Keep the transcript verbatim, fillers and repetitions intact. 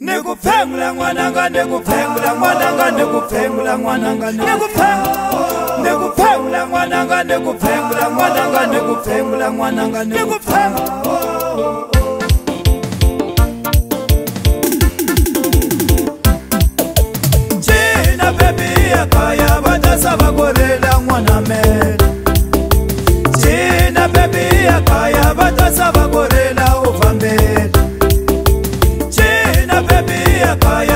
Nikupengula ngwananga nikupengula ngwananga nikupengula ngwananga nikupengula nikupengula ngwananga nikupengula ngwananga nikupengula ngwananga nikupengula China baby yakaya batasa bakorela ngwana me China baby yakaya batasa bakorela ufambele Kaya